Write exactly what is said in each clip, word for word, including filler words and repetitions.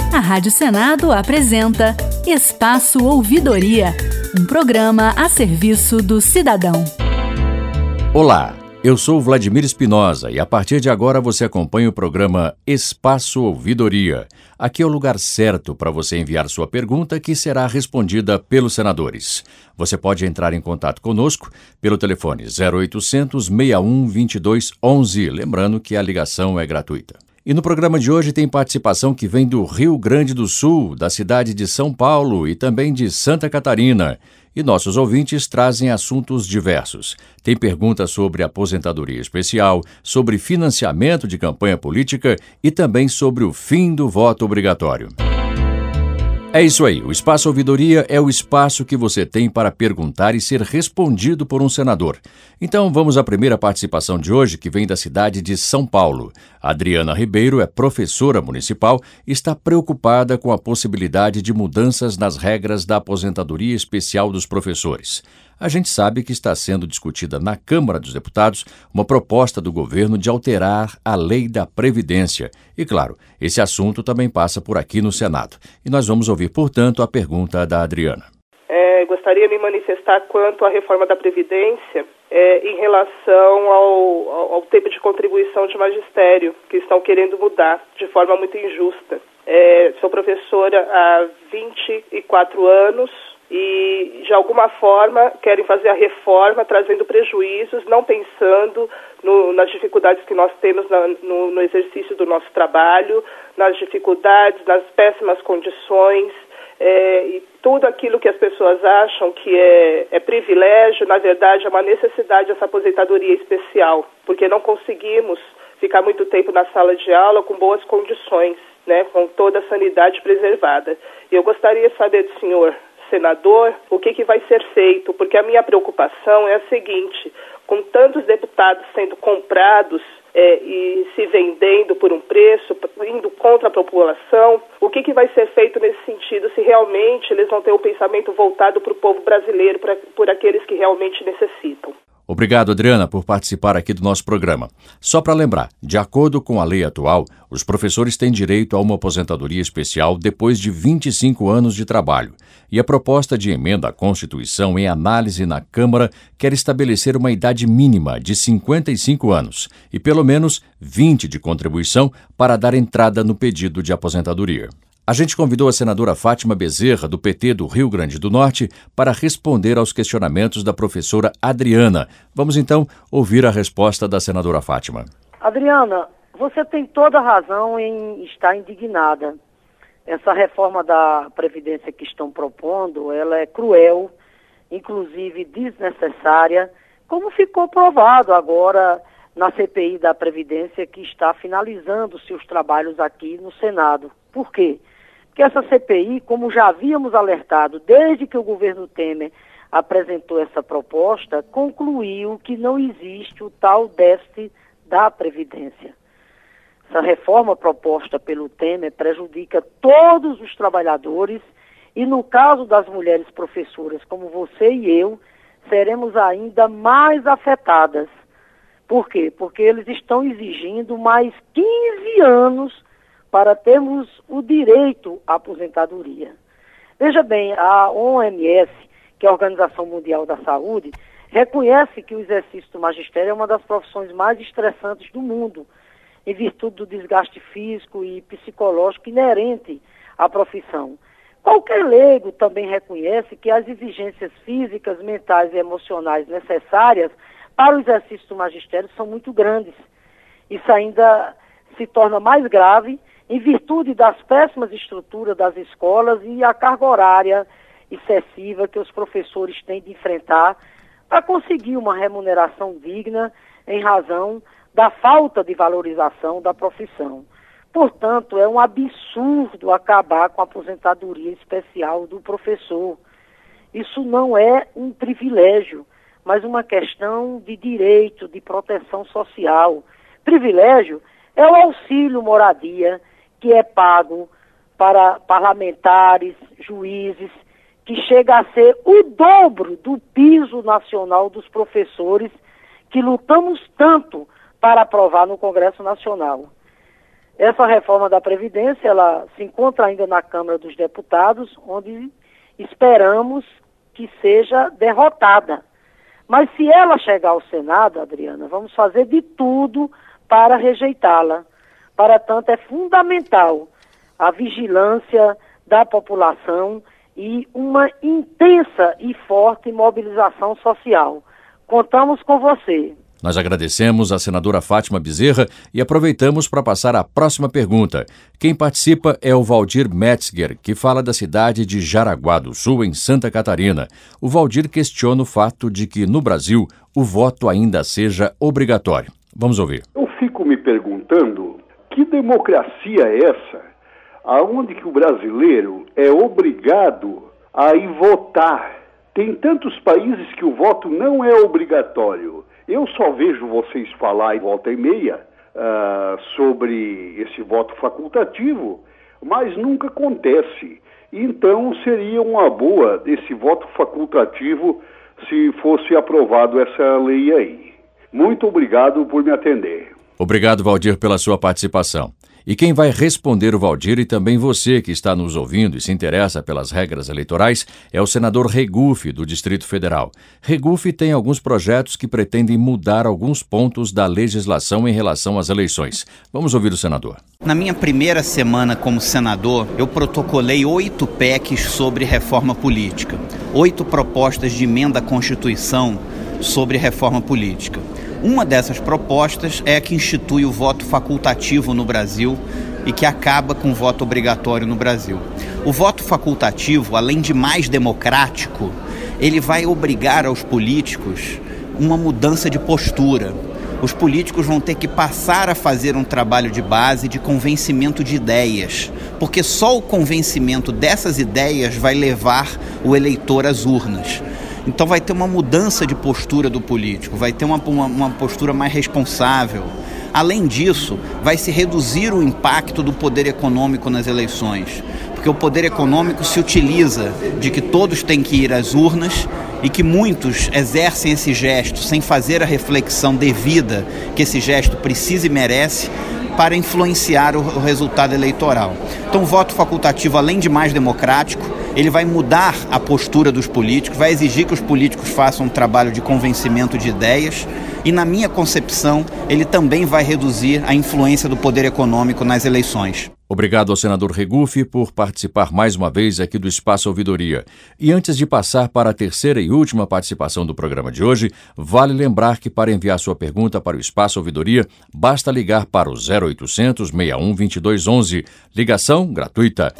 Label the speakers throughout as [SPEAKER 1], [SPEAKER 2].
[SPEAKER 1] A Rádio Senado apresenta Espaço Ouvidoria, um programa a serviço do cidadão.
[SPEAKER 2] Olá, eu sou Vladimir Espinosa e a partir de agora você acompanha o programa Espaço Ouvidoria. Aqui é o lugar certo para você enviar sua pergunta que será respondida pelos senadores. Você pode entrar em contato conosco pelo telefone zero oitocentos, seis um, dois dois um um, lembrando que a ligação é gratuita. E no programa de hoje tem participação que vem do Rio Grande do Sul, da cidade de São Paulo e também de Santa Catarina. E nossos ouvintes trazem assuntos diversos. Tem perguntas sobre aposentadoria especial, sobre financiamento de campanha política e também sobre o fim do voto obrigatório. É isso aí, o Espaço Ouvidoria é o espaço que você tem para perguntar e ser respondido por um senador. Então vamos à primeira participação de hoje, que vem da cidade de São Paulo. Adriana Ribeiro é professora municipal e está preocupada com a possibilidade de mudanças nas regras da aposentadoria especial dos professores. A gente sabe que está sendo discutida na Câmara dos Deputados uma proposta do governo de alterar a lei da Previdência. E, claro, esse assunto também passa por aqui no Senado. E nós vamos ouvir, portanto, a pergunta da Adriana.
[SPEAKER 3] É, gostaria de me manifestar quanto à reforma da Previdência é, em relação ao, ao, ao tempo de contribuição de magistério, que estão querendo mudar de forma muito injusta. É, sou professora há vinte e quatro anos, e, de alguma forma, querem fazer a reforma trazendo prejuízos, não pensando no, nas dificuldades que nós temos na, no, no exercício do nosso trabalho, nas dificuldades, nas péssimas condições, é, e tudo aquilo que as pessoas acham que é, é privilégio, na verdade, é uma necessidade essa aposentadoria especial, porque não conseguimos ficar muito tempo na sala de aula com boas condições, né, com toda a sanidade preservada. E eu gostaria de saber do senhor senador, o que, que vai ser feito, porque a minha preocupação é a seguinte: com tantos deputados sendo comprados é, e se vendendo por um preço, indo contra a população, o que, que vai ser feito nesse sentido, se realmente eles vão ter o pensamento voltado para o povo brasileiro, pra, por aqueles que realmente necessitam.
[SPEAKER 2] Obrigado, Adriana, por participar aqui do nosso programa. Só para lembrar, de acordo com a lei atual, os professores têm direito a uma aposentadoria especial depois de vinte e cinco anos de trabalho. E a proposta de emenda à Constituição em análise na Câmara quer estabelecer uma idade mínima de cinquenta e cinco anos e pelo menos vinte de contribuição para dar entrada no pedido de aposentadoria. A gente convidou a senadora Fátima Bezerra, do P T do Rio Grande do Norte, para responder aos questionamentos da professora Adriana. Vamos então ouvir a resposta da senadora Fátima.
[SPEAKER 4] Adriana, você tem toda a razão em estar indignada. Essa reforma da Previdência que estão propondo, ela é cruel, inclusive desnecessária, como ficou provado agora na C P I da Previdência, que está finalizando seus trabalhos aqui no Senado. Por quê? Porque essa C P I, como já havíamos alertado desde que o governo Temer apresentou essa proposta, concluiu que não existe o tal déficit da Previdência. Essa reforma proposta pelo Temer prejudica todos os trabalhadores e, no caso das mulheres professoras como você e eu, seremos ainda mais afetadas. Por quê? Porque eles estão exigindo mais quinze anos para termos o direito à aposentadoria. Veja bem, a O M S, que é a Organização Mundial da Saúde, reconhece que o exercício do magistério é uma das profissões mais estressantes do mundo, em virtude do desgaste físico e psicológico inerente à profissão. Qualquer leigo também reconhece que as exigências físicas, mentais e emocionais necessárias para o exercício do magistério são muito grandes. Isso ainda se torna mais grave em virtude das péssimas estruturas das escolas e a carga horária excessiva que os professores têm de enfrentar para conseguir uma remuneração digna em razão da falta de valorização da profissão. Portanto, é um absurdo acabar com a aposentadoria especial do professor. Isso não é um privilégio, mas uma questão de direito, de proteção social. Privilégio é o auxílio moradia que é pago para parlamentares, juízes, que chega a ser o dobro do piso nacional dos professores que lutamos tanto para aprovar no Congresso Nacional. Essa reforma da Previdência, ela se encontra ainda na Câmara dos Deputados, onde esperamos que seja derrotada. Mas se ela chegar ao Senado, Adriana, vamos fazer de tudo para rejeitá-la. Para tanto, é fundamental a vigilância da população e uma intensa e forte mobilização social. Contamos com você.
[SPEAKER 2] Nós agradecemos a senadora Fátima Bezerra e aproveitamos para passar a próxima pergunta. Quem participa é o Valdir Metzger, que fala da cidade de Jaraguá do Sul, em Santa Catarina. O Valdir questiona o fato de que, no Brasil, o voto ainda seja obrigatório. Vamos ouvir.
[SPEAKER 5] Eu fico me perguntando, que democracia é essa, aonde que o brasileiro é obrigado a ir votar? Tem tantos países que o voto não é obrigatório. Eu só vejo vocês falar em volta e meia uh, sobre esse voto facultativo, mas nunca acontece. Então seria uma boa esse voto facultativo se fosse aprovado essa lei aí. Muito obrigado por me atender.
[SPEAKER 2] Obrigado, Valdir, pela sua participação. E quem vai responder o Valdir e também você que está nos ouvindo e se interessa pelas regras eleitorais é o senador Regufe, do Distrito Federal. Regufe tem alguns projetos que pretendem mudar alguns pontos da legislação em relação às eleições. Vamos ouvir o senador.
[SPEAKER 6] Na minha primeira semana como senador, eu protocolei oito P E Cs sobre reforma política. Oito propostas de emenda à Constituição sobre reforma política. Uma dessas propostas é a que institui o voto facultativo no Brasil e que acaba com o voto obrigatório no Brasil. O voto facultativo, além de mais democrático, ele vai obrigar aos políticos uma mudança de postura. Os políticos vão ter que passar a fazer um trabalho de base de convencimento de ideias, porque só o convencimento dessas ideias vai levar o eleitor às urnas. Então vai ter uma mudança de postura do político, vai ter uma, uma, uma postura mais responsável. Além disso, vai se reduzir o impacto do poder econômico nas eleições, porque o poder econômico se utiliza de que todos têm que ir às urnas e que muitos exercem esse gesto sem fazer a reflexão devida que esse gesto precisa e merece para influenciar o, o resultado eleitoral. Então o voto facultativo, além de mais democrático, ele vai mudar a postura dos políticos, vai exigir que os políticos façam um trabalho de convencimento de ideias e, na minha concepção, ele também vai reduzir a influência do poder econômico nas eleições.
[SPEAKER 2] Obrigado ao senador Regufe por participar mais uma vez aqui do Espaço Ouvidoria. E antes de passar para a terceira e última participação do programa de hoje, vale lembrar que para enviar sua pergunta para o Espaço Ouvidoria, basta ligar para o zero oitocentos, seis um, dois dois um um, ligação gratuita.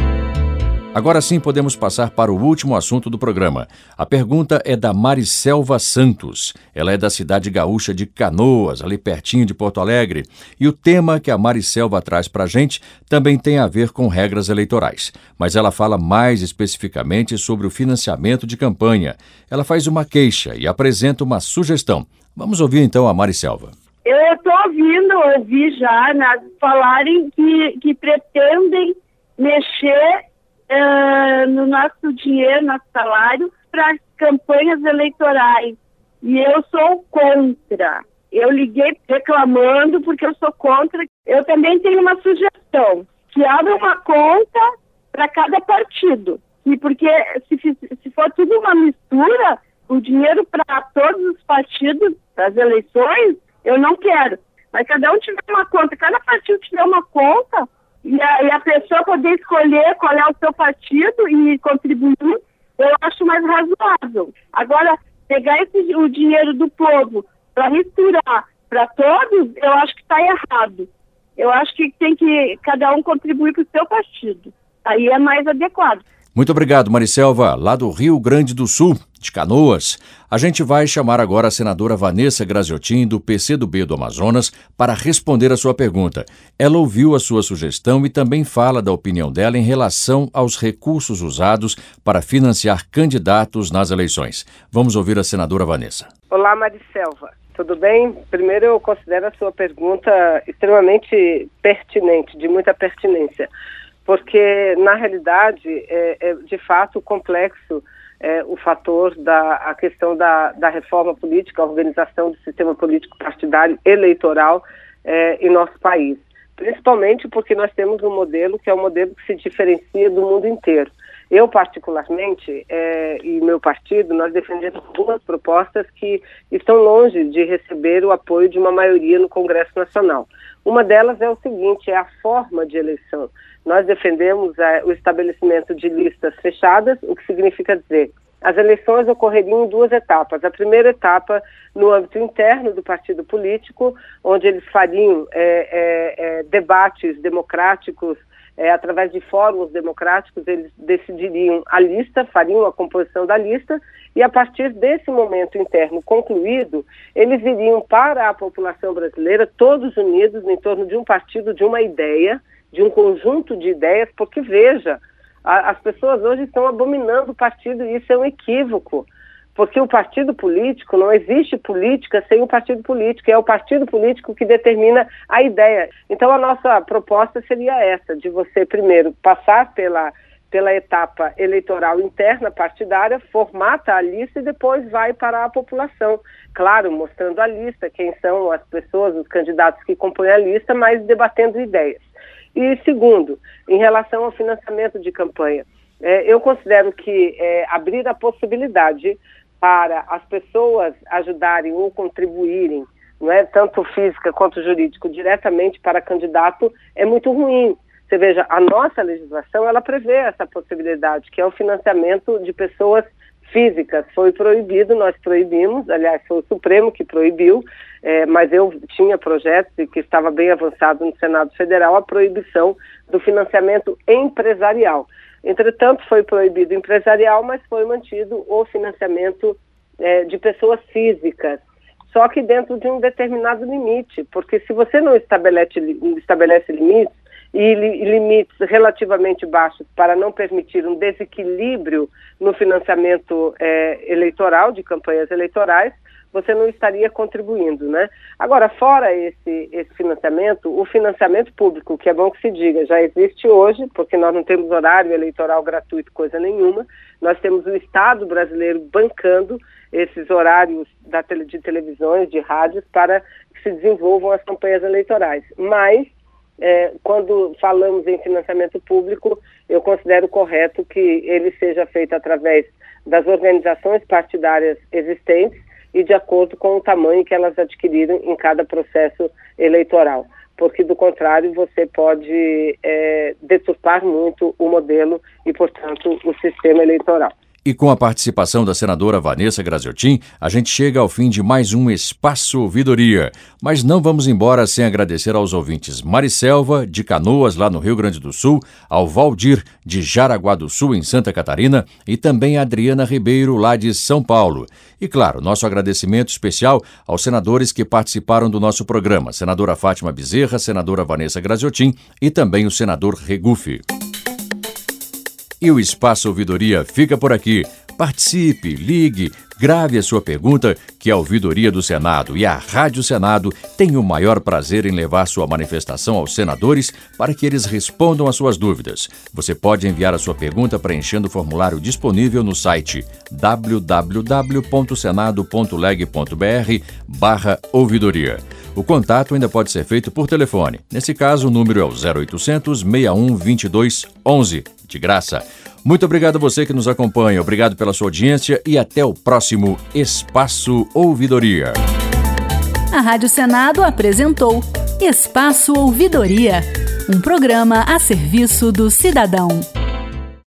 [SPEAKER 2] Agora sim podemos passar para o último assunto do programa. A pergunta é da Maricelva Santos. Ela é da cidade gaúcha de Canoas, ali pertinho de Porto Alegre. E o tema que a Maricelva traz para a gente também tem a ver com regras eleitorais. Mas ela fala mais especificamente sobre o financiamento de campanha. Ela faz uma queixa e apresenta uma sugestão. Vamos ouvir então a Maricelva.
[SPEAKER 7] Eu estou ouvindo, ouvi já, né, falarem que, que pretendem mexer Uh, no nosso dinheiro, nosso salário, para campanhas eleitorais. E eu sou contra. Eu liguei reclamando porque eu sou contra. Eu também tenho uma sugestão, que abra uma conta para cada partido. E porque se, se for tudo uma mistura, o dinheiro para todos os partidos, para as eleições, eu não quero. Mas cada um tiver uma conta, cada partido tiver uma conta, E a, e a pessoa poder escolher qual é o seu partido e contribuir, eu acho mais razoável. Agora, pegar esse, o dinheiro do povo para misturar para todos, eu acho que está errado. Eu acho que tem que cada um contribuir para o seu partido. Aí é mais adequado.
[SPEAKER 2] Muito obrigado, Maricelva, lá do Rio Grande do Sul, de Canoas. A gente vai chamar agora a senadora Vanessa Graziotin, do P C do B do Amazonas, para responder a sua pergunta. Ela ouviu a sua sugestão e também fala da opinião dela em relação aos recursos usados para financiar candidatos nas eleições. Vamos ouvir a senadora Vanessa.
[SPEAKER 3] Olá, Maricelva. Tudo bem? Primeiro, eu considero a sua pergunta extremamente pertinente, de muita pertinência. Porque, na realidade, é, é de fato complexo é, o fator da a questão da, da reforma política, a organização do sistema político partidário eleitoral é, em nosso país.
[SPEAKER 8] principalmente porque nós temos um modelo que é um modelo que se diferencia do mundo inteiro. Eu, particularmente, é, e meu partido, nós defendemos duas propostas que estão longe de receber o apoio de uma maioria no Congresso Nacional. Uma delas é o seguinte, é a forma de eleição. Nós defendemos é, o estabelecimento de listas fechadas, o que significa dizer, as eleições ocorreriam em duas etapas. A primeira etapa no âmbito interno do partido político, onde eles fariam é, é, é, debates democráticos, É, através de fóruns democráticos, eles decidiriam a lista, fariam a composição da lista, e a partir desse momento interno concluído, eles iriam para a população brasileira, todos unidos em torno de um partido, de uma ideia, de um conjunto de ideias, porque, veja, a, as pessoas hoje estão abominando o partido, e isso é um equívoco. Porque o partido político, não existe política sem o partido político, é o partido político que determina a ideia. Então a nossa proposta seria essa, de você primeiro passar pela, pela etapa eleitoral interna partidária, formata a lista e depois vai para a população. Claro, mostrando a lista, quem são as pessoas, os candidatos que compõem a lista, mas debatendo ideias. E segundo, em relação ao financiamento de campanha, é, eu considero que é, abrir a possibilidade para as pessoas ajudarem ou contribuírem, não é, tanto física quanto jurídico, diretamente para candidato, é muito ruim. Você veja, a nossa legislação, ela prevê essa possibilidade, que é o financiamento de pessoas físicas. Foi proibido, nós proibimos, aliás, foi o Supremo que proibiu, é, mas eu tinha projetos e que estava bem avançado no Senado Federal, a proibição do financiamento empresarial. Entretanto, foi proibido o empresarial, mas foi mantido o financiamento é, de pessoas físicas, só que dentro de um determinado limite, porque se você não estabelece, estabelece limites, e limites relativamente baixos para não permitir um desequilíbrio no financiamento é, eleitoral, de campanhas eleitorais, você não estaria contribuindo, né? Agora, fora esse, esse financiamento, o financiamento público, que é bom que se diga, já existe hoje, porque nós não temos horário eleitoral gratuito, coisa nenhuma, nós temos o Estado brasileiro bancando esses horários da tele, de televisões, de rádios, para que se desenvolvam as campanhas eleitorais. Mas, É, quando falamos em financiamento público, eu considero correto que ele seja feito através das organizações partidárias existentes e de acordo com o tamanho que elas adquiriram em cada processo eleitoral, porque do contrário você pode é, deturpar muito o modelo e, portanto, o sistema eleitoral.
[SPEAKER 2] E com a participação da senadora Vanessa Graziotin, a gente chega ao fim de mais um Espaço Ouvidoria. Mas não vamos embora sem agradecer aos ouvintes Maricelva, de Canoas, lá no Rio Grande do Sul, ao Valdir, de Jaraguá do Sul, em Santa Catarina, e também a Adriana Ribeiro, lá de São Paulo. E, claro, nosso agradecimento especial aos senadores que participaram do nosso programa, senadora Fátima Bezerra, senadora Vanessa Graziotin e também o senador Regufe. E o Espaço Ouvidoria fica por aqui. Participe, ligue, grave a sua pergunta, que a Ouvidoria do Senado e a Rádio Senado têm o maior prazer em levar sua manifestação aos senadores para que eles respondam às suas dúvidas. Você pode enviar a sua pergunta preenchendo o formulário disponível no site w w w ponto senado ponto leg ponto b r barra ouvidoria. O contato ainda pode ser feito por telefone. Nesse caso, o número é o zero oitocentos, seis um, vinte e dois, onze, de graça. Muito obrigado a você que nos acompanha, obrigado pela sua audiência e até o próximo Espaço Ouvidoria.
[SPEAKER 1] A Rádio Senado apresentou Espaço Ouvidoria, um programa a serviço do cidadão.